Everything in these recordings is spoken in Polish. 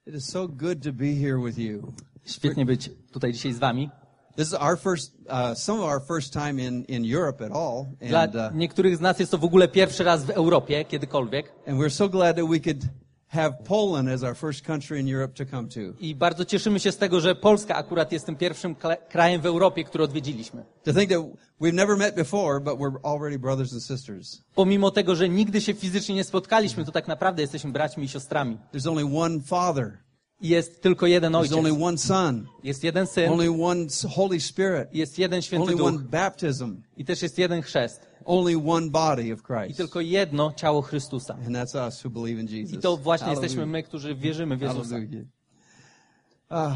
It is so good to be here with you. Świetnie być tutaj dzisiaj z wami. This is our first, some of our first time in Europe at all, Dla niektórych z nas jest to w ogóle pierwszy raz w Europie, kiedykolwiek. and we're so glad that we could have Poland as our first country in Europe to come to. I bardzo cieszymy się z tego, że Polska akurat jest tym pierwszym krajem w Europie, który odwiedziliśmy. To think that we've never met before, but we're already brothers and sisters. Pomimo tego, że nigdy się fizycznie nie spotkaliśmy, to tak naprawdę jesteśmy braćmi i siostrami. There's only one Father. I jest tylko jeden There's Ojciec. only one Son. Jest jeden Syn. Only one Holy Spirit. Jest jeden Święty Only one Duch. baptism. I też jest jeden chrzest. Only one body of I Christ. tylko jedno ciało Chrystusa. And that's us who believe in Jesus. I to właśnie Hallelujah. jesteśmy my, którzy wierzymy w Jezusa. Hallelujah.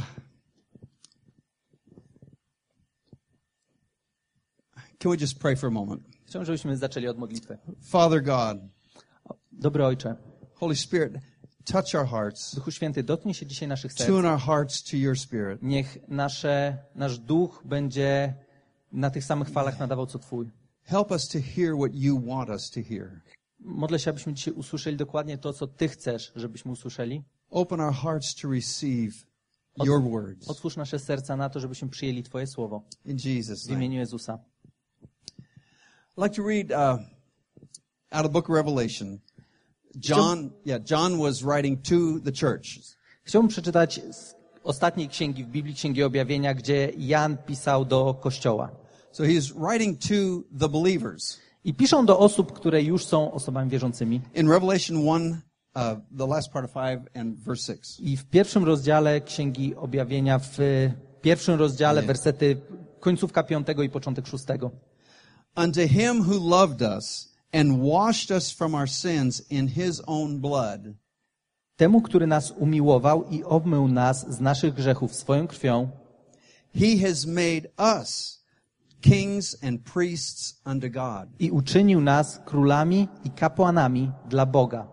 Can we just pray for a moment? Chciałbym, żebyśmy zaczęli od modlitwy. Father God, Dobry Ojcze, Holy Spirit, touch our hearts. Duchu Święty, dotknij się dzisiaj naszych serc. Tune our hearts to your Spirit. Niech nasz duch będzie na tych samych falach nadawał, co Twój. Help us to hear what you want us to hear. Modlę się, abyśmy dzisiaj usłyszeli dokładnie to, co Ty chcesz, żebyśmy usłyszeli. Open our hearts to receive your words. Otwórz nasze serca na to, żebyśmy przyjęli Twoje słowo. In Jesus' W name. imieniu Jezusa. I'd like to read out of the book of Revelation. John was writing to the church. Chciałbym przeczytać z ostatniej księgi w Biblii, Księgi Objawienia, gdzie Jan pisał do Kościoła. So he's writing to the believers. I piszą do osób, które już są osobami wierzącymi. In Revelation 1, the last part of 5 and verse 6. I w pierwszym rozdziale Księgi Objawienia, w pierwszym rozdziale wersety końcówka 5 i początek 6. Unto him who loved us and washed us from our sins in his own blood. Temu, który nas umiłował i obmył nas z naszych grzechów swoją krwią. He has made us kings and priests unto God. I uczynił nas królami i kapłanami dla Boga.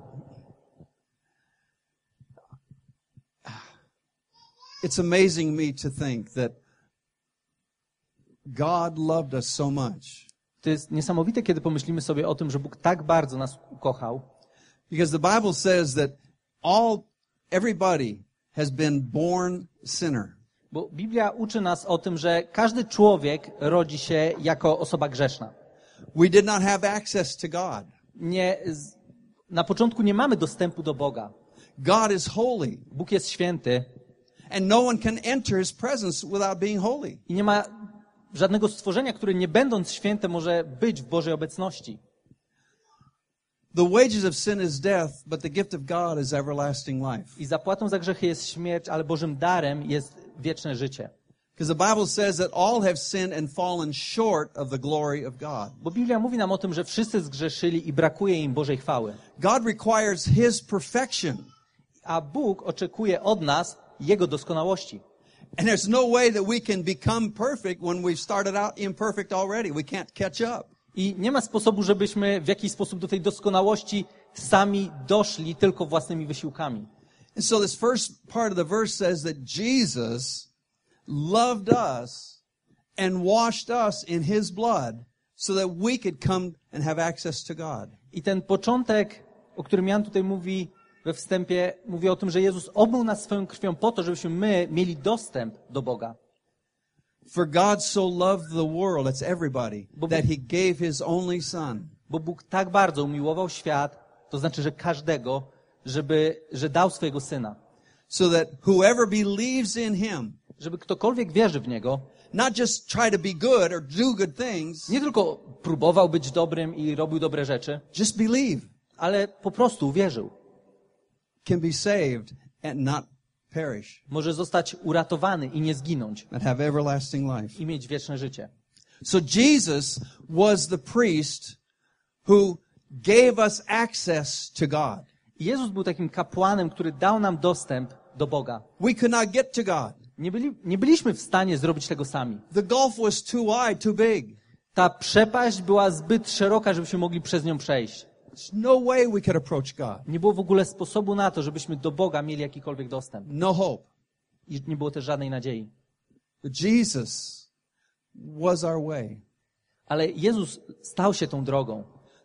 It's amazing me to think that God loved us so much. To jest niesamowite, kiedy pomyślimy sobie o tym, że Bóg tak bardzo nas ukochał. Because the Bible says that everybody has been born sinner. Bo Biblia uczy nas o tym, że każdy człowiek rodzi się jako osoba grzeszna. We did not have access to God. Na początku nie mamy dostępu do Boga. God is holy. Bóg jest święty. And no one can enter his presence without being holy. I nie ma żadnego stworzenia, które nie będąc święte może być w Bożej obecności. The wages of sin is death, but the gift of God is everlasting life. I zapłatą za grzechy jest śmierć, ale Bożym darem jest wieczne życie. Because the Bible says that all have sinned and fallen short of the glory of God. Bo Biblia mówi nam o tym, że wszyscy zgrzeszyli i brakuje im Bożej chwały. God requires his perfection. A Bóg oczekuje od nas Jego doskonałości. And there's no way that we can become perfect when we've started out imperfect already. We can't catch up. I nie ma sposobu, żebyśmy w jakiś sposób do tej doskonałości sami doszli tylko własnymi wysiłkami. And so this first part of the verse says that Jesus loved us and washed us in his blood so that we could come and have access to God. I ten początek, o którym Jan tutaj mówi we wstępie, mówi o tym, że Jezus obmył nas swoją krwią po to, żebyśmy my mieli dostęp do Boga. For God so loved the world, that's everybody, that he gave his only son. Bo Bóg tak bardzo umiłował świat, to znaczy, że każdego, że dał swojego Syna. So that whoever believes in him, żeby ktokolwiek wierzy w Niego, not just try to be good or do good things, nie tylko próbował być dobrym i robił dobre rzeczy, just believe, ale po prostu uwierzył. Can be saved and not perish. Może zostać uratowany i nie zginąć. And have everlasting life. I mieć wieczne życie. So Jesus was the priest who gave us access to God. I Jezus był takim kapłanem, który dał nam dostęp do Boga. We could not get to God. Nie byliśmy w stanie zrobić tego sami. The gulf was too wide, too big. Ta przepaść była zbyt szeroka, żebyśmy mogli przez nią przejść. There's no way we could approach God. Nie było w ogóle sposobu na to, żebyśmy do Boga mieli jakikolwiek dostęp. No hope. I nie było też żadnej nadziei. But Jesus was our way. Ale Jezus stał się tą drogą.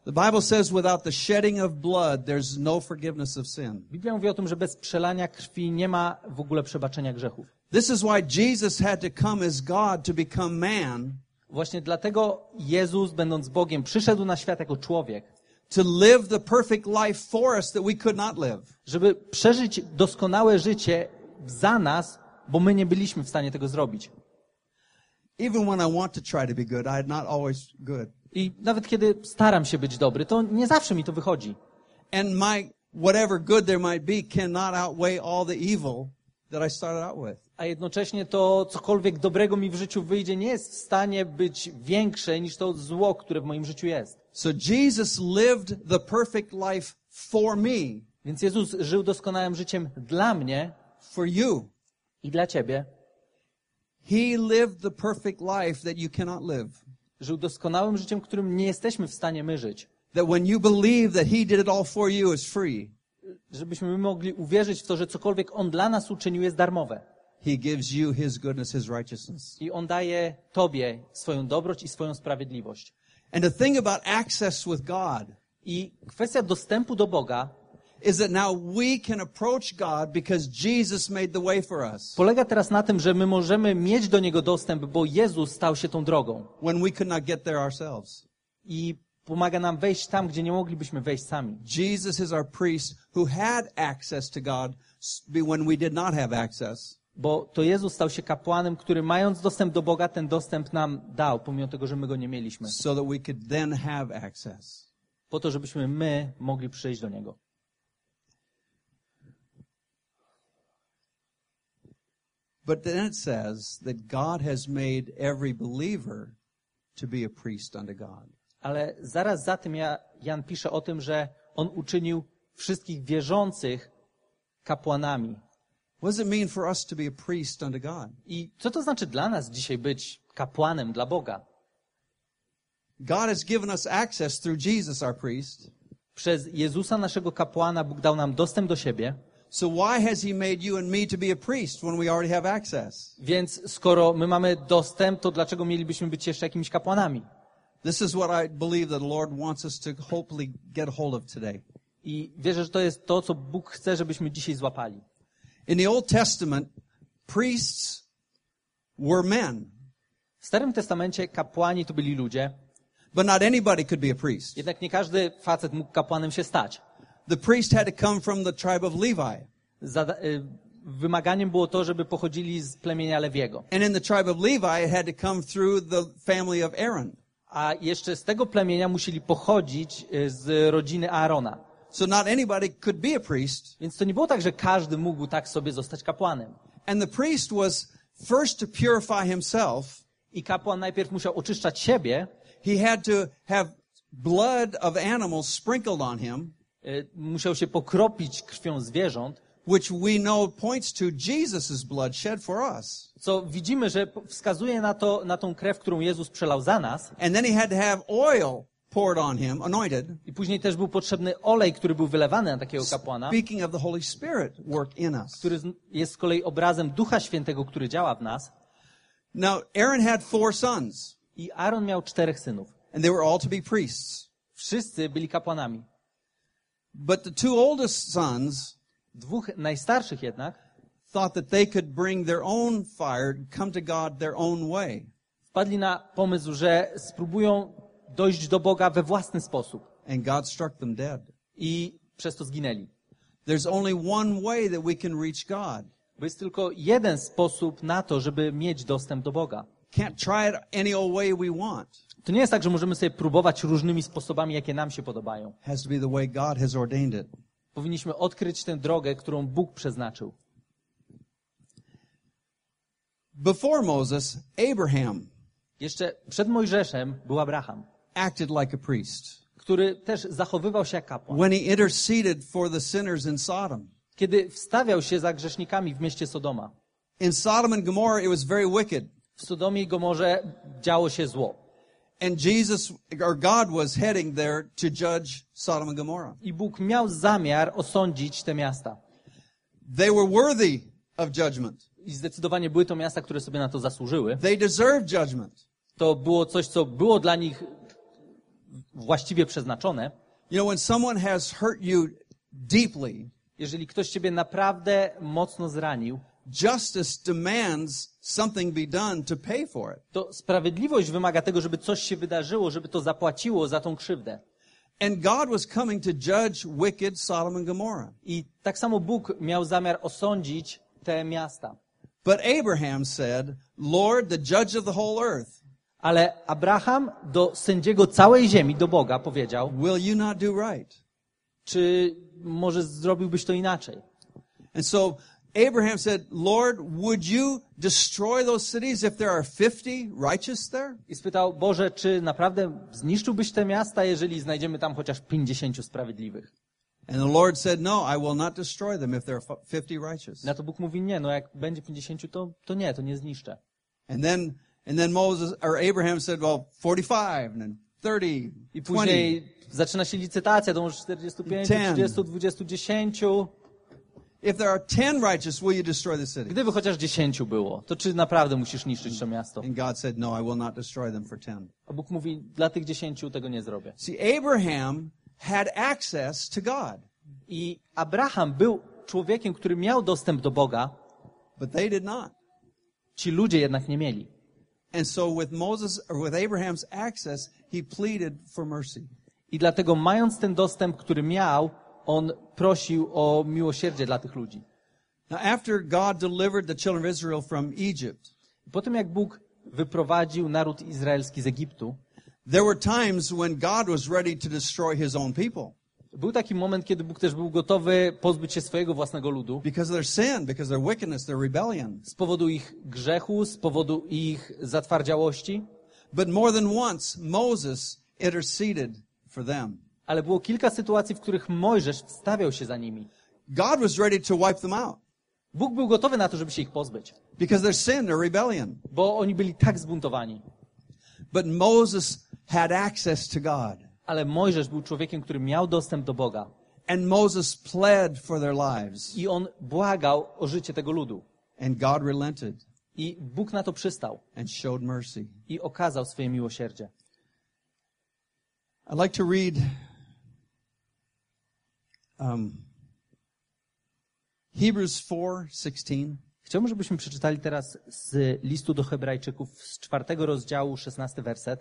The Bible says without the shedding of blood, there's no forgiveness of sin. Biblia mówi o tym, że bez przelania krwi nie ma w ogóle przebaczenia grzechów. This is why Jesus had to come as God to become man, Właśnie dlatego Jezus, będąc Bogiem, przyszedł na świat jako człowiek, to live the perfect life for us that we could not live. żeby przeżyć doskonałe życie za nas, bo my nie byliśmy w stanie tego zrobić. Even when I want to try to be good, I'm not always good. I nawet kiedy staram się być dobry, to nie zawsze mi to wychodzi. And my whatever good there might be cannot outweigh all the evil that I started out with. A jednocześnie to cokolwiek dobrego mi w życiu wyjdzie, nie jest w stanie być większe niż to zło, które w moim życiu jest. So Jesus lived the perfect life for me, Więc Jezus żył doskonałym życiem dla mnie for you. i dla ciebie. He lived the perfect life that you cannot live. Żył doskonałym życiem, którym nie jesteśmy w stanie my żyć. That when you believe that He did it all for you is free, Żebyśmy my mogli uwierzyć w to, że cokolwiek On dla nas uczynił, jest darmowe. He gives you His goodness, His righteousness. I On daje tobie swoją dobroć i swoją sprawiedliwość. And the thing about access with God I kwestia dostępu do Boga is that now we can approach God because Jesus made the way for us polega teraz na tym, że my możemy mieć do Niego dostęp, bo Jezus stał się tą drogą. when we could not get there ourselves. I pomaga nam wejść tam, gdzie nie moglibyśmy wejść sami. Jesus is our priest who had access to God when we did not have access. Bo to Jezus stał się kapłanem, który mając dostęp do Boga, ten dostęp nam dał, pomimo tego, że my go nie mieliśmy. So that we could then have access. Po to, żebyśmy my mogli przyjść do Niego. But then it says that God has made every believer to be a priest unto God. Ale zaraz za tym Jan pisze o tym, że On uczynił wszystkich wierzących kapłanami. What does it mean for us to be a priest unto God? I co to znaczy dla nas dzisiaj być kapłanem dla Boga? God has given us access through Jesus, our priest. Przez Jezusa, naszego kapłana, Bóg dał nam dostęp do siebie. So why has He made you and me to be a priest when we already have access? Więc skoro my mamy dostęp, to dlaczego mielibyśmy być jeszcze jakimiś kapłanami? This is what I believe that the Lord wants us to hopefully get hold of today. I wierzę, że to jest to, co Bóg chce, żebyśmy dzisiaj złapali. In the Old Testament, priests were men, W Starym Testamencie kapłani to byli ludzie, but not anybody could be a priest. jednak nie każdy facet mógł kapłanem się stać. The priest had to come from the tribe of Levi. Wymaganiem było to, żeby pochodzili z plemienia Lewiego. And in the tribe of Levi, it had to come through the family of Aaron. A jeszcze z tego plemienia musieli pochodzić z rodziny Aarona. So not anybody could be a priest. Więc to nie było tak, że każdy mógł tak sobie zostać kapłanem. And the priest was first to purify himself. I kapłan najpierw musiał oczyszczać siebie. He had to have blood of animals sprinkled on him, Musiał się pokropić krwią zwierząt, which we know points to Jesus' blood shed for us. co widzimy, że wskazuje na tą krew, którą Jezus przelał za nas. And then he had to have oil poured on him, anointed. I później też był potrzebny olej, który był wylewany na takiego kapłana, Speaking of the Holy Spirit work in us. który jest z kolei obrazem Ducha Świętego, który działa w nas. Now, Aaron had 4 sons, I Aaron miał 4 synów. and they were all to be priests. Wszyscy byli kapłanami. But the 2 oldest sons 2 najstarszych jednak thought that they could bring their own fire, come to God their own way. wpadli na pomysł, że spróbują dojść do Boga we własny sposób. And God struck them dead. I przez to zginęli. There's only one way that we can reach God. Bo jest tylko jeden sposób na to, żeby mieć dostęp do Boga. Can't try it any old way we want. To nie jest tak, że możemy sobie próbować różnymi sposobami, jakie nam się podobają. It has to be the way God has ordained it. Powinniśmy odkryć tę drogę, którą Bóg przeznaczył. Before Moses, Abraham Jeszcze przed Mojżeszem był Abraham, acted like a priest który też zachowywał się jak kapłan. when he interceded for the sinners in Sodom. Kiedy wstawiał się za grzesznikami w mieście Sodoma. In Sodom and Gomorrah, it was very wicked. W Sodomie i Gomorze działo się zło. And Jesus, or God, was heading there to judge Sodom and Gomorrah. I Bóg miał zamiar osądzić te miasta. They were worthy of judgment. I zdecydowanie były to miasta, które sobie na to zasłużyły. They deserved judgment. To było coś, co było dla nich właściwie przeznaczone. You know, when someone has hurt you deeply, Jeżeli ktoś ciebie naprawdę mocno zranił, justice demands something be done to pay for it. to sprawiedliwość wymaga tego, żeby coś się wydarzyło, żeby to zapłaciło za tą krzywdę. And God was coming to judge wicked Sodom and Gomorrah. I tak samo Bóg miał zamiar osądzić te miasta. But Abraham said, Lord, the judge of the whole earth, Ale Abraham do sędziego całej ziemi, do Boga, powiedział, will you not do right? czy może zrobiłbyś to inaczej? And so Abraham said, Lord, would you destroy those cities if there are 50 righteous there? I spytał, Boże, czy naprawdę zniszczyłbyś te miasta, jeżeli znajdziemy tam chociaż 50 sprawiedliwych? And the Lord said, no, I will not destroy them if there are 50 righteous. Na to Bóg mówi, nie, no jak będzie 50, to nie zniszczę. And then Moses or Abraham said, well, 45 and then 30, I 20. później zaczyna się licytacja, to może 45, 30, 20, 10. If there are 10 righteous, will you destroy the city? Gdyby chociaż 10 było, to czy naprawdę musisz niszczyć to miasto? And God said, no, I will not destroy them for 10. A Bóg mówi, dla tych 10 tego nie zrobię. See, Abraham had access to God, I Abraham był człowiekiem, który miał dostęp do Boga, but they did not. ci ludzie jednak nie mieli. And so with Abraham's access, he pleaded for mercy. I dlatego mając ten dostęp, który miał, on prosił o miłosierdzie dla tych ludzi. Now after God delivered the children of Israel from Egypt, Po tym jak Bóg wyprowadził naród izraelski z Egiptu, there were times when God was ready to destroy his own people był taki moment, kiedy Bóg też był gotowy pozbyć się swojego własnego ludu because of their sin, because of their wickedness, their rebellion. z powodu ich grzechu, z powodu ich zatwardziałości, But more than once, Moses interceded for them. ale było kilka sytuacji, w których Mojżesz wstawiał się za nimi. God was ready to wipe them out Bóg był gotowy na to, żeby się ich pozbyć, because of their sin, their rebellion. bo oni byli tak zbuntowani. But Moses had access to God. Ale Mojżesz był człowiekiem, który miał dostęp do Boga. And Moses pled for their lives. I on błagał o życie tego ludu. And God relented I Bóg na to przystał. and showed mercy. I okazał swoje miłosierdzie. I'd like to read Hebrews 4:16. Chciałbym, żebyśmy przeczytali teraz z listu do Hebrajczyków z 4 rozdziału, 16 werset.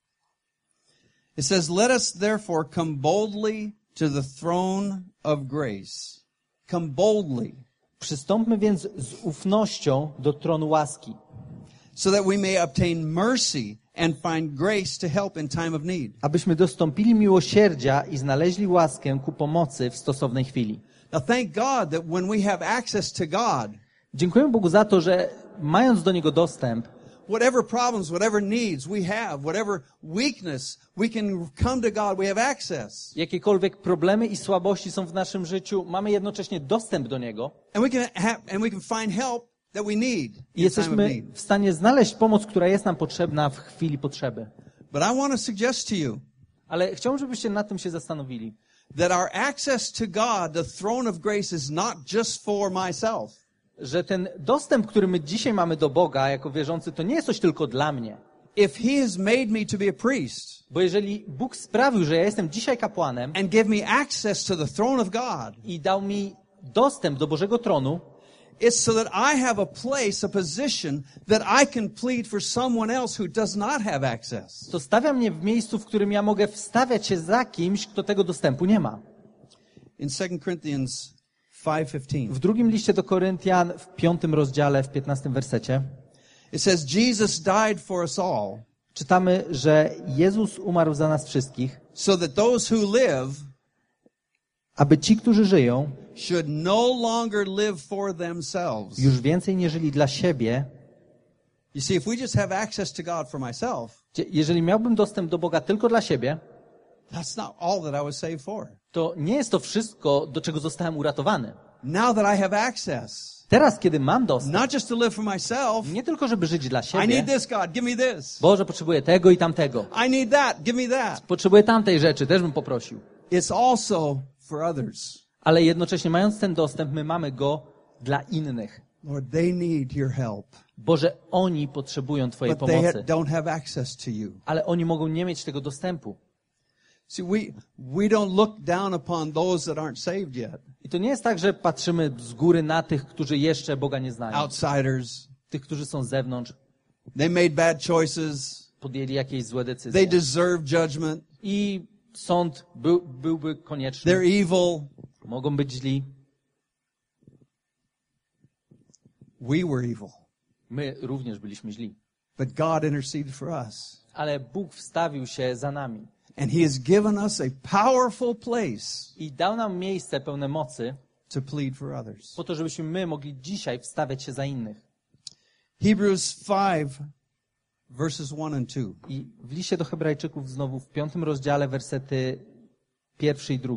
It says, let us therefore come boldly to the throne of grace. Come boldly, Przystąpmy więc z ufnością do tronu łaski, so that we may obtain mercy and find grace to help in time of need. abyśmy dostąpili miłosierdzia i znaleźli łaskę ku pomocy w stosownej chwili. Now thank God that when we have access to God, Dziękujemy Bogu za to, że mając do Niego dostęp, whatever problems, whatever needs we have, whatever weakness, we can come to God, we have access. jakiekolwiek problemy i słabości są w naszym życiu, mamy jednocześnie dostęp do Niego And we can find help that we need i in time of jesteśmy need. w stanie znaleźć pomoc, która jest nam potrzebna w chwili potrzeby. But I want to suggest to you Ale chciałbym, żebyście nad tym się zastanowili, that our access to God, the throne of grace, is not just for myself. że ten dostęp, który my dzisiaj mamy do Boga jako wierzący, to nie jest coś tylko dla mnie. If He has made me to be a priest Bo jeżeli Bóg sprawił, że ja jestem dzisiaj kapłanem and give me access to the throne of God, i dał mi dostęp do Bożego tronu, it's so that I have a place, a position that I can plead for someone else who does not have access. to stawia mnie w miejscu, w którym ja mogę wstawiać się za kimś, kto tego dostępu nie ma. In 2 Corinthians 5:15, W drugim liście do Koryntian, w 5 rozdziale, w 15 wersecie, it says, Jesus died for us all, czytamy, że Jezus umarł za nas wszystkich, so that those who live aby ci, którzy żyją, should no longer live for themselves. już więcej nie żyli dla siebie. You see, if we just have access to God for myself, Jeżeli miałbym dostęp do Boga tylko dla siebie, that's not all that I was saved for. to nie jest to wszystko, do czego zostałem uratowany. Now that I have access, Teraz, kiedy mam dostęp, not just to live for myself, nie tylko, żeby żyć dla I siebie, need this, God, give me this. Boże, potrzebuję tego i tamtego. I need that, give me that. Potrzebuję tamtej rzeczy, też bym poprosił. It's also for others. Ale jednocześnie mając ten dostęp, my mamy go dla innych. Lord, they need your help, Boże, oni potrzebują Twojej but they pomocy, don't have access to you. ale oni mogą nie mieć tego dostępu. See, we don't look down upon those that aren't saved yet. I to nie jest tak, że patrzymy z góry na tych, którzy jeszcze Boga nie znają. Outsiders. Tych, którzy są z zewnątrz, They made bad choices. podjęli jakieś złe They decyzje. deserve judgment. I sąd byłby konieczny. They're evil. Mogą być źli. We were evil. My również byliśmy źli. But God interceded for us. Ale Bóg wstawił się za nami. And He has given us a powerful place I dał nam miejsce pełne mocy to plead for others. po to, żebyśmy my mogli dzisiaj wstawiać się za innych. Hebrews 5, verses 1 and 2. I w liście do Hebrajczyków znowu w 5 rozdziale wersety 1 i 2.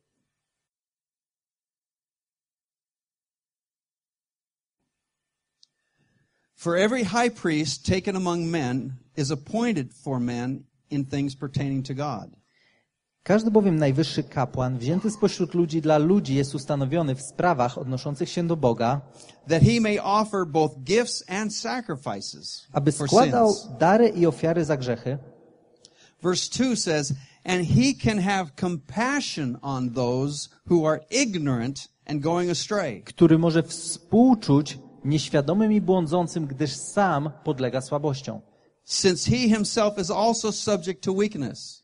For every high priest taken among men is appointed for men in things pertaining to God. Każdy bowiem najwyższy kapłan, wzięty spośród ludzi dla ludzi, jest ustanowiony w sprawach odnoszących się do Boga, That he may offer both gifts and sacrifices aby for składał sins. dary i ofiary za grzechy. Verse 2 says, and he can have compassion on those who are ignorant and going astray. Który może współczuć nieświadomym i błądzącym, gdyż sam podlega słabościom. Since he himself is also subject to weakness.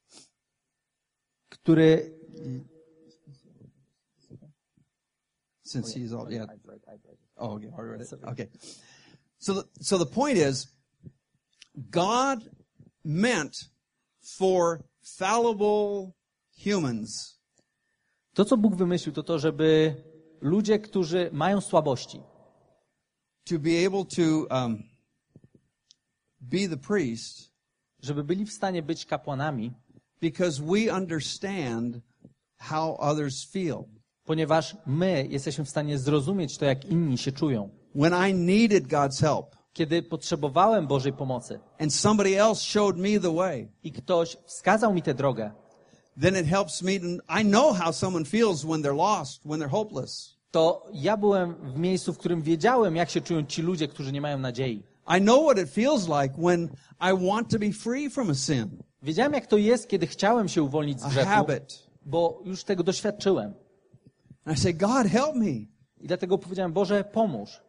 Który... Since he's all, yeah. Oh, okay, I read it. Okay. So the point is, God meant for fallible humans To, co Bóg wymyślił, to to, żeby ludzie, którzy mają słabości, to be able to be the priest żeby byli w stanie być kapłanami, because we understand how others feel. ponieważ my jesteśmy w stanie zrozumieć to, jak inni się czują. When I needed God's help Kiedy potrzebowałem Bożej pomocy and somebody else showed me the way, i ktoś wskazał mi tę drogę, then it helps me I know how someone feels when they're lost, when they're hopeless. to ja byłem w miejscu, w którym wiedziałem, jak się czują ci ludzie, którzy nie mają nadziei. I know what it feels like when I want to be free from a sin, Wiedziałem, jak to jest, kiedy chciałem się uwolnić z a grzechu, habit. bo już tego doświadczyłem. And I say, God, help me. I dlatego powiedziałem, Boże, pomóż.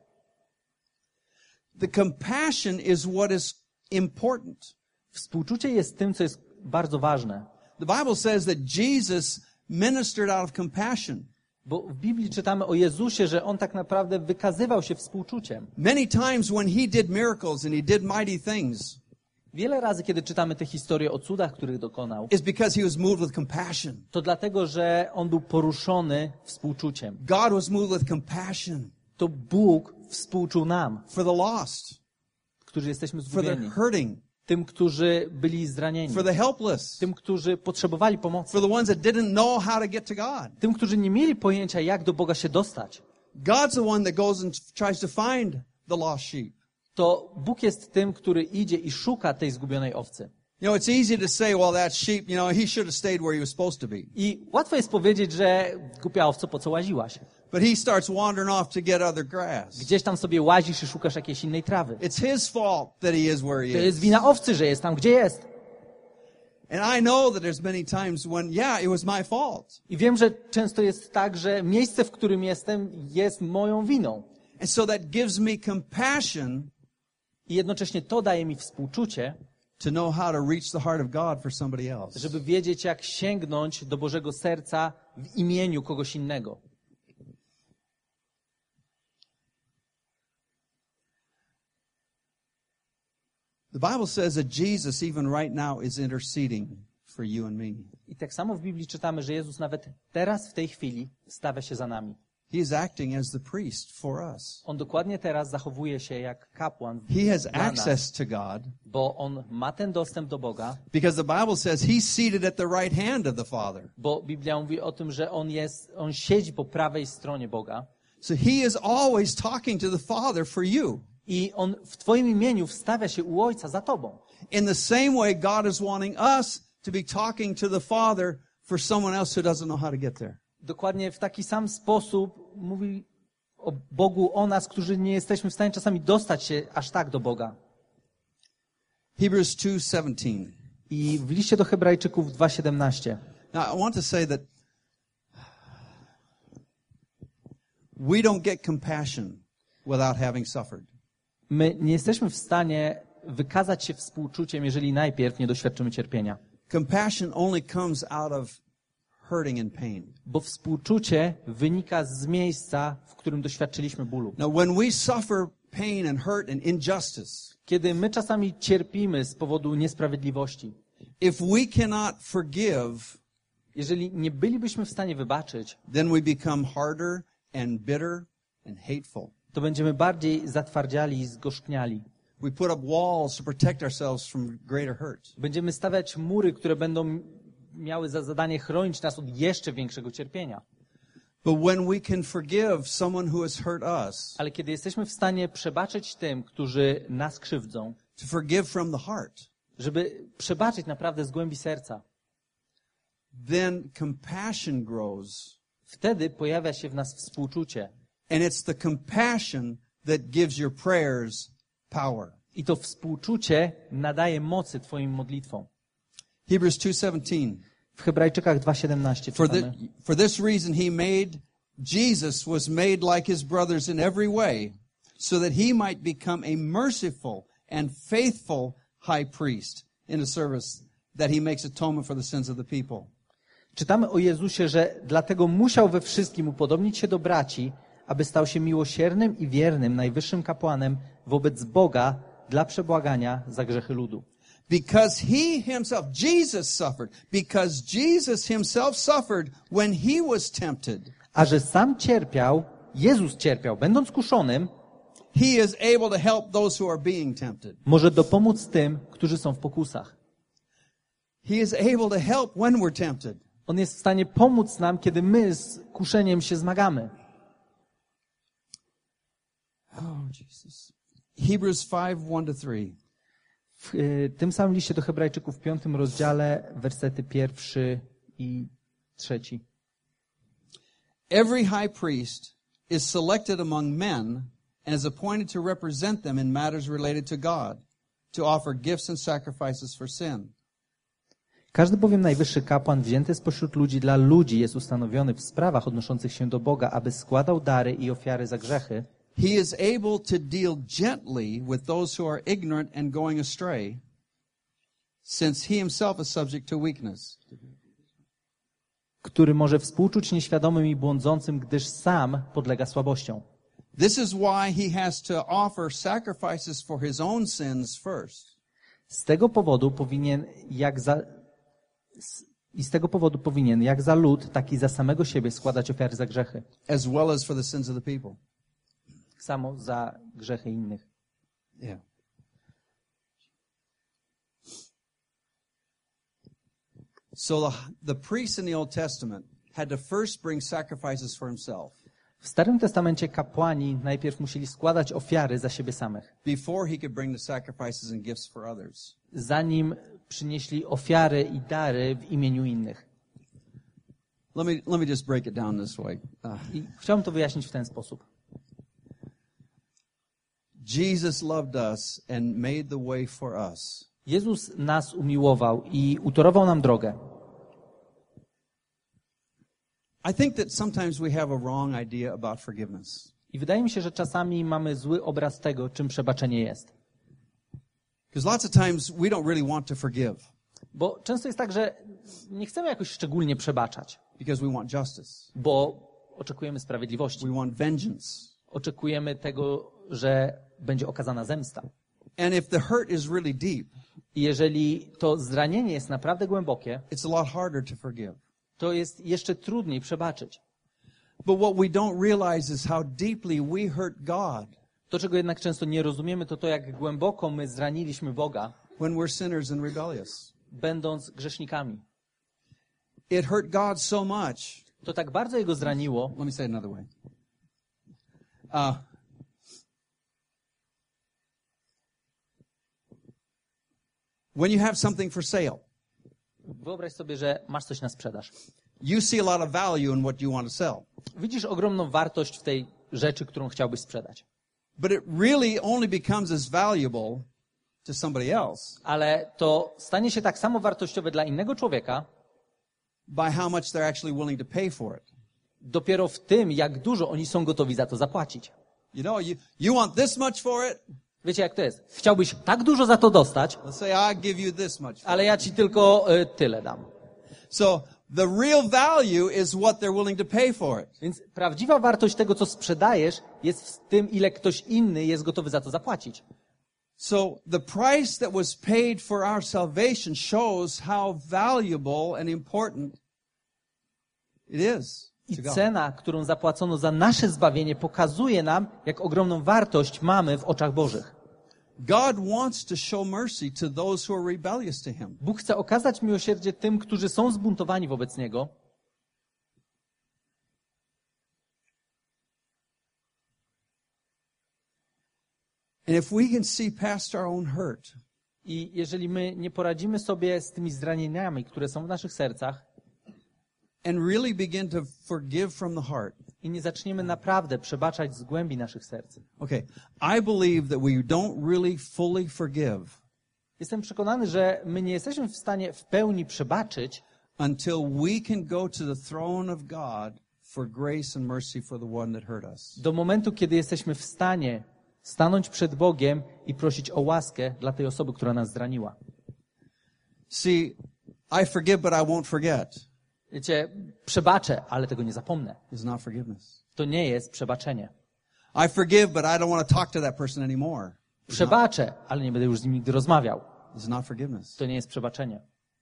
The compassion is what is important. Współczucie jest tym, co jest bardzo ważne. The Bible says that Jesus ministered out of compassion. Bo w Biblii czytamy o Jezusie, że On tak naprawdę wykazywał się współczuciem. Many times when he did miracles and he did mighty things, Wiele razy, kiedy czytamy te historie o cudach, których dokonał, is because he was moved with compassion. to dlatego, że On był poruszony współczuciem. God was moved with compassion To Bóg współczuł nam, for the lost, którzy jesteśmy for the zgubieni. hurting, Tym, którzy byli zranieni. for the helpless, Tym, którzy potrzebowali pomocy. for the ones that didn't know how to get to God. Tym, którzy nie mieli pojęcia, jak do Boga się dostać. God's the one that goes and tries to find the lost sheep. To Bóg jest tym, który idzie i szuka tej zgubionej owcy. You know, it's easy to say, well, that sheep, he should have stayed where he was supposed to be. I łatwo jest powiedzieć, że głupia owco, po co łaziłaś? But he starts wandering off to get other grass. Gdzieś tam sobie łazisz i szukasz jakiejś innej trawy. It's his fault that he is where To he jest is. wina owcy, że jest tam, gdzie jest. And I know that there's many times when, it was my fault. I wiem, że często jest tak, że miejsce, w którym jestem, jest moją winą. And so that gives me compassion I jednocześnie to daje mi współczucie, to know how to reach the heart of God for somebody else. żeby wiedzieć, jak sięgnąć do Bożego serca w imieniu kogoś innego. The Bible says that Jesus, even right now, is interceding for you and me. I tak samo w Biblii czytamy, że Jezus nawet teraz, w tej chwili, stawia się za nami. He is acting as the priest for us. On dokładnie teraz zachowuje się jak kapłan He has dla nas, access to God bo on ma ten dostęp do Boga, because the Bible says he's seated at the right hand of the Father. bo Biblia mówi o tym, że on siedzi po prawej stronie Boga So he is always talking to the Father for you. i on w twoim imieniu wstawia się u Ojca za tobą. In the same way, God is wanting us to be talking to the Father for someone else who doesn't know how to get there. Dokładnie w taki sam sposób mówi o Bogu o nas, którzy nie jesteśmy w stanie czasami dostać się aż tak do Boga. Hebrews 2:17. I w liście do Hebrajczyków 2:17. Now, I want to say that we don't get compassion without having suffered. My nie jesteśmy w stanie wykazać się współczuciem, jeżeli najpierw nie doświadczymy cierpienia. Compassion only comes out of hurting and pain. Bo współczucie wynika z miejsca, w którym doświadczyliśmy bólu. Now, when we suffer pain and hurt and injustice, Kiedy my czasami cierpimy z powodu niesprawiedliwości, if we cannot forgive, jeżeli nie bylibyśmy w stanie wybaczyć, then we become harder and bitter and hateful. to będziemy bardziej zatwardziali i zgorzkniali. We put up walls to protect ourselves from greater hurt. Będziemy stawiać mury, które będą miały za zadanie chronić nas od jeszcze większego cierpienia. But when we can forgive someone who has hurt us, Ale kiedy jesteśmy w stanie przebaczyć tym, którzy nas krzywdzą, to forgive from the heart, żeby przebaczyć naprawdę z głębi serca, then compassion grows. wtedy pojawia się w nas współczucie. And it's the compassion that gives your prayers power. I to współczucie nadaje mocy twoim modlitwom. Hebrews 2:17. W Hebrajczykach 2:17 czytamy. For this reason Jesus was made like his brothers in every way, so that he might become a merciful and faithful high priest in a service that he makes atonement for the sins of the people. Czytamy o Jezusie, że dlatego musiał we wszystkim upodobnić się do braci, aby stał się miłosiernym i wiernym najwyższym kapłanem wobec Boga dla przebłagania za grzechy ludu. Because Jesus himself suffered when he was tempted. A że sam cierpiał, Jezus cierpiał, będąc kuszonym, He is able to help those who are being tempted. może dopomóc tym, którzy są w pokusach. He is able to help when we're tempted. On jest w stanie pomóc nam, kiedy my z kuszeniem się zmagamy. Oh, Jesus. Hebrews 5:1-3. W tym samym liście do Hebrajczyków w 5 rozdziale, wersety 1 i 3. Every high priest is selected among men and is appointed to represent them in matters related to God, to offer gifts and sacrifices for sin. Każdy bowiem najwyższy kapłan wzięty spośród ludzi dla ludzi jest ustanowiony w sprawach odnoszących się do Boga, aby składał dary i ofiary za grzechy. He is able to deal gently with those who are ignorant and going astray, since he himself is subject to weakness. Który może współczuć nieświadomym i błądzącym, gdyż sam podlega słabościom. This is why he has to offer sacrifices for his own sins first. Z tego powodu powinien, jak za lud, tak i za samego siebie składać ofiary za grzechy. As well as for the sins of the people. Samo za grzechy innych. Yeah. So the priest in the Old Testament had to first bring sacrifices for himself. W Starym Testamencie kapłani najpierw musieli składać ofiary za siebie samych, before he could bring the sacrifices and gifts for others. zanim przynieśli ofiary i dary w imieniu innych. Let me just break it down this way. I chciałbym to wyjaśnić w ten sposób. Jesus loved us and made the way for us. Jezus nas umiłował i utorował nam drogę. I think that sometimes we have a wrong idea about forgiveness. I wydaje mi się, że czasami mamy zły obraz tego, czym przebaczenie jest. Because lots of times we don't really want to forgive Bo często jest tak, że nie chcemy jakoś szczególnie przebaczać, because we want justice. bo oczekujemy sprawiedliwości. We want vengeance. Oczekujemy tego, że będzie okazana zemsta. And if the hurt is really deep, I jeżeli to zranienie jest naprawdę głębokie, it's a lot harder to forgive. to jest jeszcze trudniej przebaczyć. But what we don't realize is how deeply we hurt God To, czego jednak często nie rozumiemy, to jak głęboko my zraniliśmy Boga, when we're sinners and rebellious. będąc grzesznikami. It hurt God so much. To tak bardzo Jego zraniło. Let me say it another way. When you have something for sale, Wyobraź sobie, że masz coś na sprzedaż. you see a lot of value in what you want to sell. Widzisz ogromną wartość w tej rzeczy, którą chciałbyś sprzedać. But it really only becomes as valuable to somebody else ale to stanie się tak samo wartościowe dla innego człowieka by how much they're actually willing to pay for it. dopiero w tym, jak dużo oni są gotowi za to zapłacić. You know, you want this much for it? Wiecie, jak to jest? Chciałbyś tak dużo za to dostać, Let's say I give you this much. ale ja ci tylko tyle dam. So the real value is what they're willing to pay for it. Więc prawdziwa wartość tego, co sprzedajesz, jest w tym, ile ktoś inny jest gotowy za to zapłacić. So the price that was paid for our salvation shows how valuable and important it is I to God. cena, którą zapłacono za nasze zbawienie, pokazuje nam, jak ogromną wartość mamy w oczach Bożych. God wants to show mercy to those who are rebellious to Him. Bóg chce okazać miłosierdzie tym, którzy są zbuntowani wobec Niego. And if we can see past our own hurt, I jeżeli my nie poradzimy sobie z tymi zranieniami, które są w naszych sercach and really begin to forgive from the heart. i nie zaczniemy naprawdę przebaczać z głębi naszych serc. Okay, I believe that we don't really fully forgive Jestem przekonany, że my nie jesteśmy w stanie w pełni przebaczyć, until we can go to the throne of God for grace and mercy for the one that hurt us. do momentu, kiedy jesteśmy w stanie stanąć przed Bogiem i prosić o łaskę dla tej osoby, która nas zraniła. See, I forgive, but I won't forget. Wiecie, przebaczę, ale tego nie zapomnę. Is not forgiveness. To nie jest przebaczenie. I forgive, but I don't want to talk to that person anymore. Przebaczę, ale nie będę już z nim nigdy rozmawiał. Is not forgiveness. To nie jest przebaczenie.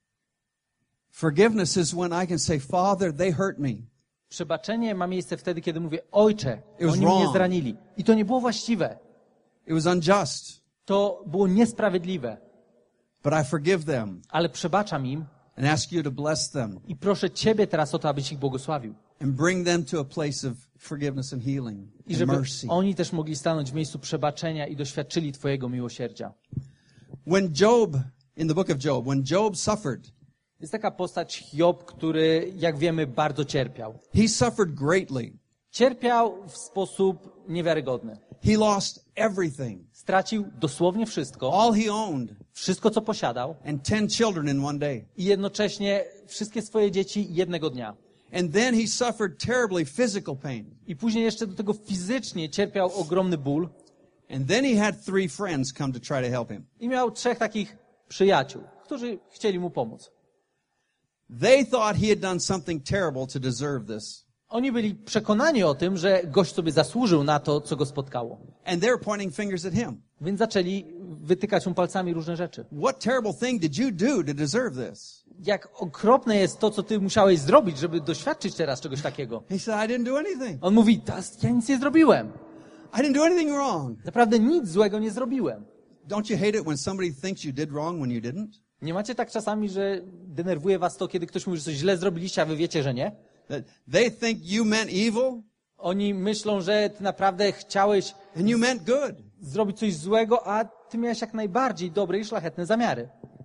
Forgiveness is when I can say, Father, they hurt me. Przebaczenie ma miejsce wtedy, kiedy mówię, Ojcze, It was oni mnie wrong. zranili. I to nie było właściwe. It was unjust, To było niesprawiedliwe. but I forgive them Ale przebaczam im and ask you to bless them i proszę Ciebie teraz o to, abyś ich błogosławił. and bring them to a place of forgiveness and healing I and żeby mercy. oni też mogli stanąć w miejscu przebaczenia i doświadczyli Twojego miłosierdzia. When Job, in the book of Job, when Job suffered, Jest taka postać Hiob, który, jak wiemy, bardzo cierpiał. he suffered greatly. Cierpiał w sposób niewiarygodny. He lost everything, Stracił dosłownie wszystko, all he owned, wszystko co posiadał and 10 children in one day. i jednocześnie wszystkie swoje dzieci jednego dnia. And then he suffered terribly physical pain. I później jeszcze do tego fizycznie cierpiał ogromny ból And then he had 3 friends come to try to help him. i miał 3 takich przyjaciół, którzy chcieli mu pomóc. They thought he had done something terrible to deserve this. Oni byli przekonani o tym, że gość sobie zasłużył na to, co go spotkało. And they were pointing fingers at him. Więc zaczęli wytykać mu palcami różne rzeczy. What terrible thing did you do to deserve this? Jak okropne jest to, co ty musiałeś zrobić, żeby doświadczyć teraz czegoś takiego. He said, I didn't do anything. On mówi, ja nic nie zrobiłem. I didn't do anything wrong. Naprawdę nic złego nie zrobiłem. Don't you hate it when somebody thinks you did wrong when you didn't? Nie macie tak czasami, że denerwuje was to, kiedy ktoś mówi, że coś źle zrobiliście, a wy wiecie, że nie? That they think you meant evil Oni myślą, że ty naprawdę chciałeś and you meant good. zrobić coś złego, a ty miałeś jak najbardziej dobre i szlachetne zamiary.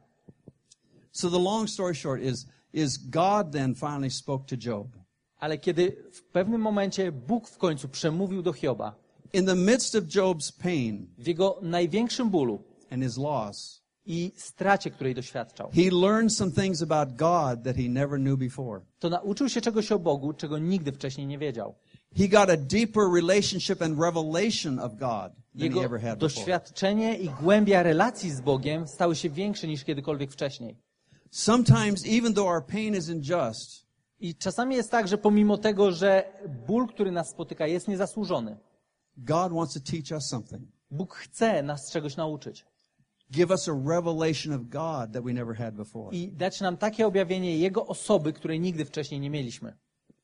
So the long story short is God then finally spoke to Job. Ale kiedy w pewnym momencie Bóg w końcu przemówił do Hioba, In the midst of Job's pain w jego największym bólu and his loss, i stracie, której doświadczał, he learned some things about God that he never knew before. to nauczył się czegoś o Bogu, czego nigdy wcześniej nie wiedział. He got a deeper relationship and revelation of God than he Jego ever had before. doświadczenie i głębia relacji z Bogiem stały się większe niż kiedykolwiek wcześniej. Sometimes, even though our pain is unjust, I czasami jest tak, że pomimo tego, że ból, który nas spotyka, jest niezasłużony, God wants to teach us something. Bóg chce nas czegoś nauczyć Give us a revelation of God that we never had before. i dać nam takie objawienie Jego osoby, której nigdy wcześniej nie mieliśmy.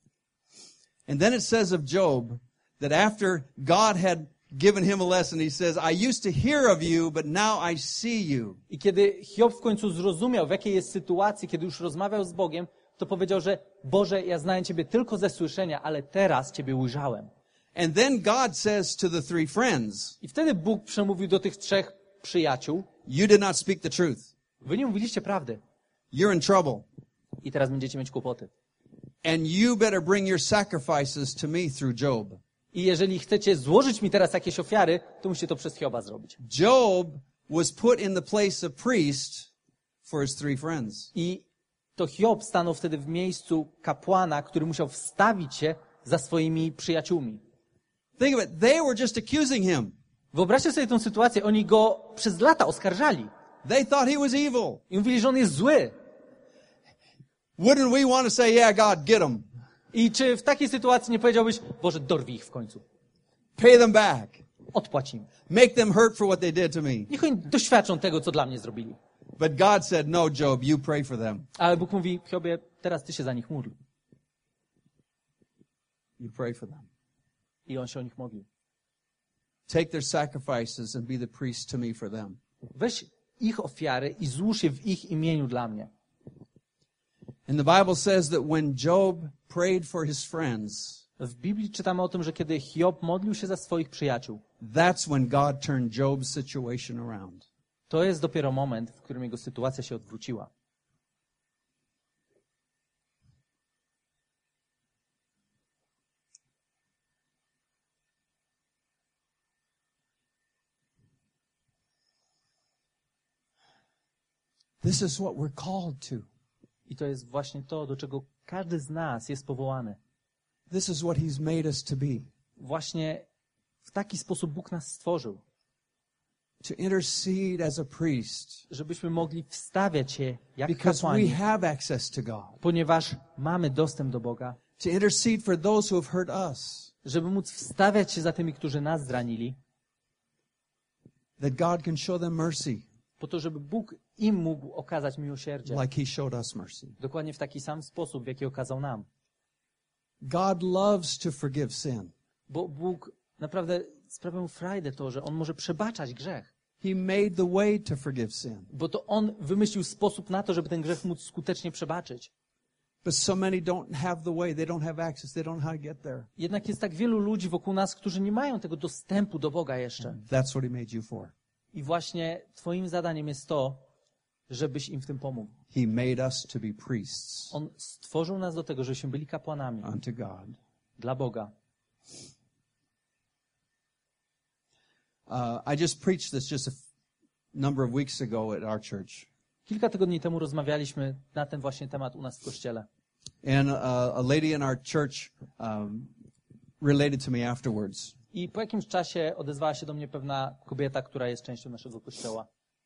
And then it says of Job that after God had given him a lesson, he says, I used to hear of you, but now I see you. I kiedy Hiob w końcu zrozumiał, w jakiej jest sytuacji, kiedy już rozmawiał z Bogiem, to powiedział, że Boże, ja znałem Ciebie tylko ze słyszenia, ale teraz Ciebie ujrzałem. And then God says to the 3 friends, I wtedy Bóg przemówił do tych 3 przyjaciół, you did not speak the truth. wy nie mówiliście prawdy You're in trouble. i teraz będziecie mieć kłopoty. And you better bring your sacrifices to me through Job. I jeżeli chcecie złożyć mi teraz jakieś ofiary, to musicie to przez Hioba zrobić. Job was put in the place of priest for his 3 friends. I to Hiob stanął wtedy w miejscu kapłana, który musiał wstawić się za swoimi przyjaciółmi. Think of it. They were just accusing him. Wyobraźcie sobie tę sytuację. Oni go przez lata oskarżali. They thought he was evil. I mówili, że on jest zły. Wouldn't we want to say, yeah, God, get them. I czy w takiej sytuacji nie powiedziałbyś, Boże, dorwij ich w końcu. Pay them back. Odpłać im. Make them hurt for what they did to me. Niech oni doświadczą tego, co dla mnie zrobili. But God said, no, Job, you pray for them. Ale Bóg mówi, Hiobie, teraz ty się za nich módl. You pray for them. I on się o nich modlił. Take their sacrifices and be the priest to me for them. Weź ich ofiary i złóż je w ich imieniu dla mnie. And the Bible says that when Job prayed for his friends, W Biblii czytamy o tym, że kiedy Hiob modlił się za swoich przyjaciół, that's when God turned Job's situation around. to jest dopiero moment, w którym jego sytuacja się odwróciła. This is what we're called to. I to jest właśnie to, do czego każdy z nas jest powołany. This is what he's made us to be. Właśnie w taki sposób Bóg nas stworzył, To intercede as a priest. żebyśmy mogli wstawiać się jak Because we kapłani, have access to God. ponieważ mamy dostęp do Boga, To intercede for those who have hurt us. żeby móc wstawiać się za tymi, którzy nas zranili, That God can show them mercy po to, żeby Bóg im mógł okazać miłosierdzie. like he showed us mercy. Dokładnie w taki sam sposób, w jaki okazał nam. God loves to forgive sin. Bo Bóg naprawdę sprawia mu frajdę to, że On może przebaczać grzech. He made the way to forgive sin. Bo to On wymyślił sposób na to, żeby ten grzech móc skutecznie przebaczyć. But so many don't have the way. They don't have access. They don't know how to get there. Jednak jest tak wielu ludzi wokół nas, którzy nie mają tego dostępu do Boga jeszcze. That's what he made you for. I właśnie Twoim zadaniem jest to, żebyś im w tym pomógł. He made us to be priests On stworzył nas do tego, żebyśmy byli kapłanami unto God. dla Boga. I just preached this just a number of weeks ago at our church. Kilka tygodni temu rozmawialiśmy na ten właśnie temat u nas w kościele. And a lady in our church related to me afterwards. I po jakimś czasie odezwała się do mnie pewna kobieta, która jest częścią naszego kościoła.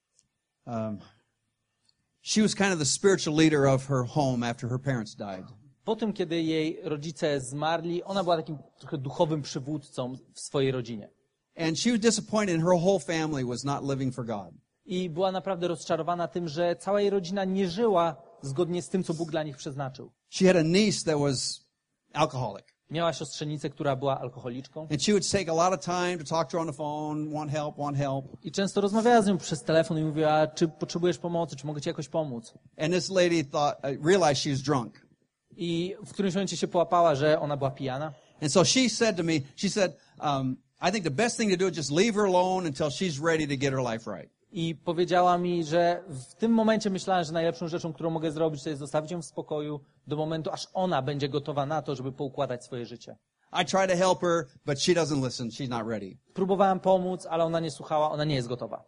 She was kind of the spiritual leader of her home after her parents died. Po tym, kiedy jej rodzice zmarli, ona była takim trochę duchowym przywódcą w swojej rodzinie. And she was disappointed her whole family was not living for God. I była naprawdę rozczarowana tym, że cała jej rodzina nie żyła zgodnie z tym, co Bóg dla nich przeznaczył. She had a niece that was alcoholic. Miała siostrzenicę, która była alkoholiczką. And she would take a lot of time to talk to her on the phone, want help. I często rozmawiała z nią przez telefon i mówiła, czy potrzebujesz pomocy, czy mogę ci jakoś pomóc. And this lady realized she was drunk. I w którymś momencie się połapała, że ona była pijana. And so she said to me, I think the best thing to do is just leave her alone until she's ready to get her life right. I powiedziała mi, że w tym momencie myślałem, że najlepszą rzeczą, którą mogę zrobić, to jest zostawić ją w spokoju do momentu, aż ona będzie gotowa na to, żeby poukładać swoje życie. I try to help her, but she doesn't listen. She's not ready. Próbowałem pomóc, ale ona nie słuchała, ona nie jest gotowa.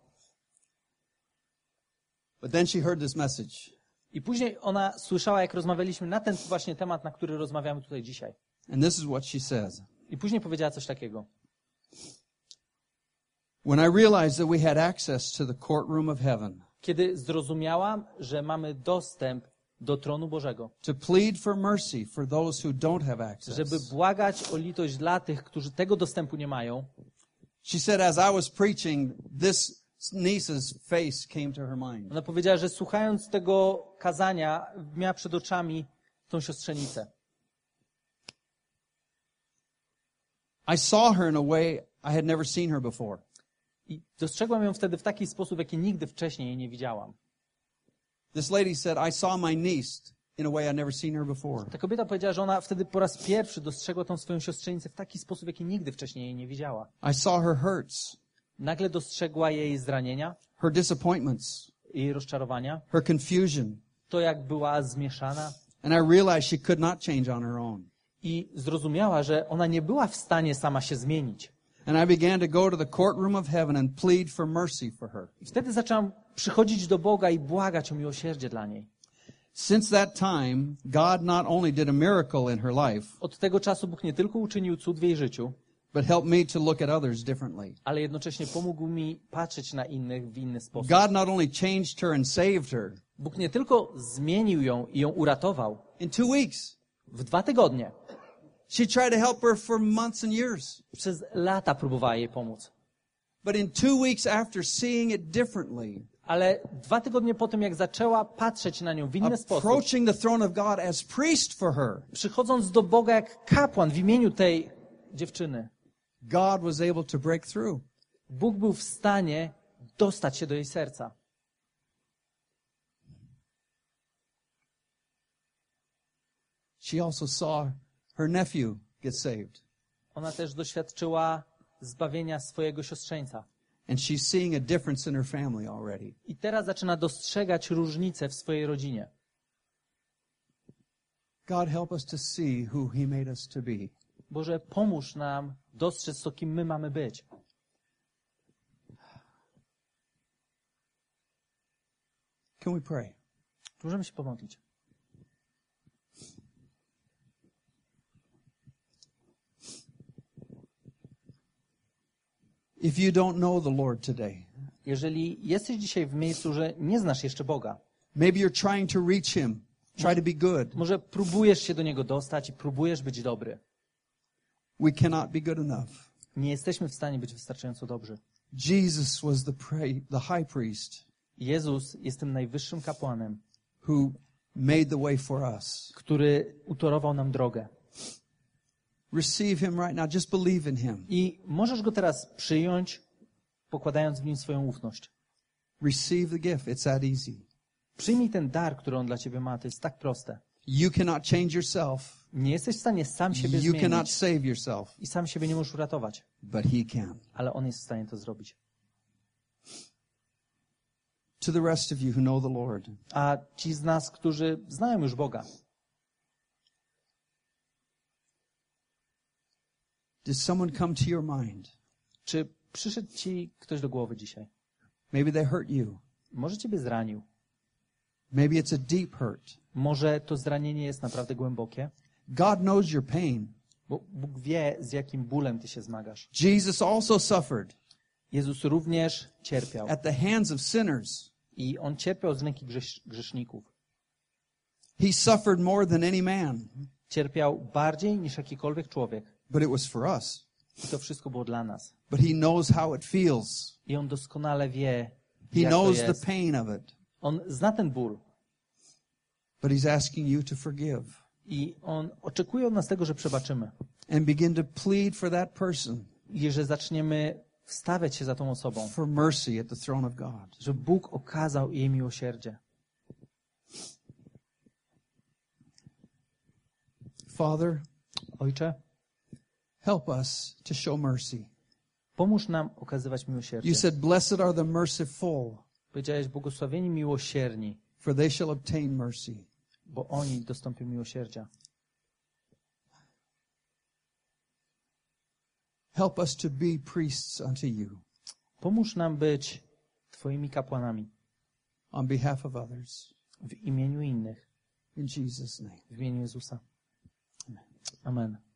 But then she heard this message. I później ona słyszała, jak rozmawialiśmy na ten właśnie temat, na który rozmawiamy tutaj dzisiaj. And this is what she says. I później powiedziała coś takiego. When I realized that we had access to the courtroom of heaven, Kiedy zrozumiałam, że mamy dostęp do tronu Bożego, to plead for mercy for those who don't have access. żeby błagać o litość dla tych, którzy tego dostępu nie mają, She said, as I was preaching, this niece's face came to her mind. ona powiedziała, że słuchając tego kazania, miała przed oczami tą siostrzenicę. I saw her in a way I had never seen her before. I dostrzegłam ją wtedy w taki sposób, jaki nigdy wcześniej jej nie widziałam. This lady said, I saw my niece in a way I'd never seen her before. Ta kobieta powiedziała, że ona wtedy po raz pierwszy dostrzegła tą swoją siostrzenicę w taki sposób, jaki nigdy wcześniej jej nie widziała. I saw her hurts, Nagle dostrzegła jej zranienia, her disappointments, jej rozczarowania, her confusion. to jak była zmieszana And I realized she could not change on her own. i zrozumiała, że ona nie była w stanie sama się zmienić. And I began to go to the courtroom of heaven and plead for mercy for her. I wtedy zaczęłam przychodzić do Boga i błagać o miłosierdzie dla niej. Since that time, God not only did a miracle in her life, Od tego czasu Bóg nie tylko uczynił cud w jej życiu, but helped me to look at others differently. ale jednocześnie pomógł mi patrzeć na innych w inny sposób. God not only changed her and saved her. Bóg nie tylko zmienił ją i ją uratował. In 2 weeks, W 2 tygodnie she tried to help her for months and years. przez lata próbowała jej pomóc. But in 2 weeks after seeing it differently, Ale 2 tygodnie po tym, jak zaczęła patrzeć na nią w inny sposób, approaching the throne of God as priest for her, przychodząc do Boga jak kapłan w imieniu tej dziewczyny, God was able to break through. Bóg był w stanie dostać się do jej serca. She also saw her nephew get saved. Ona też doświadczyła zbawienia swojego siostrzeńca. And she's seeing a difference in her family already. I teraz zaczyna dostrzegać różnice w swojej rodzinie. God help us to see who He made us to be. Boże, pomóż nam dostrzec to, kim my mamy być. Can we pray? Możemy się pomodlić. If you don't know the Lord today, Jeżeli jesteś dzisiaj w miejscu, że nie znasz jeszcze Boga, maybe you're trying to reach Him, try to be good. może próbujesz się do Niego dostać i próbujesz być dobry. We cannot be good enough. Nie jesteśmy w stanie być wystarczająco dobrzy. Jesus was the high priest Jezus jest tym najwyższym kapłanem, who made the way for us. który utorował nam drogę. Receive Him right now. Just believe in Him. I możesz Go teraz przyjąć, pokładając w Nim swoją ufność. Receive the gift. It's that easy. Przyjmij ten dar, który On dla ciebie ma. To jest tak proste. You cannot change yourself. Nie jesteś w stanie sam siebie You cannot zmienić save yourself, i sam siebie nie możesz uratować, but He can. ale On jest w stanie to zrobić. To the rest of you who know the Lord, A ci z nas, którzy znają już Boga, did someone come to your mind? czy przyszedł ci ktoś do głowy dzisiaj? Maybe they hurt you. Może ciebie zranił. Maybe it's a deep hurt. Może to zranienie jest naprawdę głębokie, God knows your pain. bo Bóg wie, z jakim bólem ty się zmagasz. Jesus also suffered Jezus również cierpiał. at the hands of sinners. I On cierpiał z ręki grzeszników. He suffered more than any man, Cierpiał bardziej niż jakikolwiek człowiek. but it was for us. I to wszystko było dla nas. But He knows how it feels. I On doskonale wie, He jak to knows the jest. pain of it. On zna ten ból. But He's asking you to forgive I On oczekuje od nas tego, że przebaczymy. and begin to plead for that person I że zaczniemy wstawiać się za tą osobą. for mercy at the throne of God. Że Bóg okazał jej miłosierdzie. Father, Ojcze, help us to show mercy. pomóż nam okazywać miłosierdzie. You said, blessed are the merciful, Powiedziałeś, błogosławieni miłosierni, for they shall obtain mercy. bo oni dostąpią miłosierdzia. Help us to be priests unto you Pomóż nam być Twoimi kapłanami on behalf of others. w imieniu innych, In Jesus' name. w imieniu Jezusa. Amen.